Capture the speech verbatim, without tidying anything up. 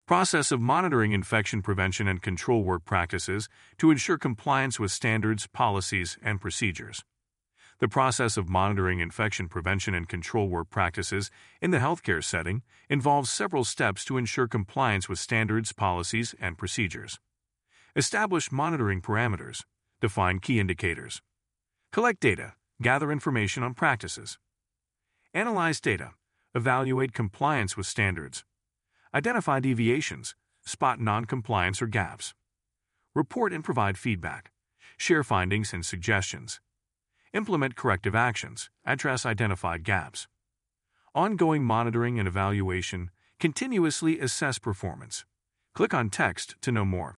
Process of monitoring infection prevention and control work practices to ensure compliance with standards, policies, and procedures. The process of monitoring infection prevention and control work practices in the healthcare setting involves several steps to ensure compliance with standards, policies, and procedures. Establish monitoring parameters. Define key indicators. Collect data. Gather information on practices. Analyze data. Evaluate compliance with standards. Identify deviations. Spot non-compliance or gaps. Report and provide feedback. Share findings and suggestions. Implement corrective actions. Address identified gaps. Ongoing monitoring and evaluation. Continuously assess performance. Click on text to know more.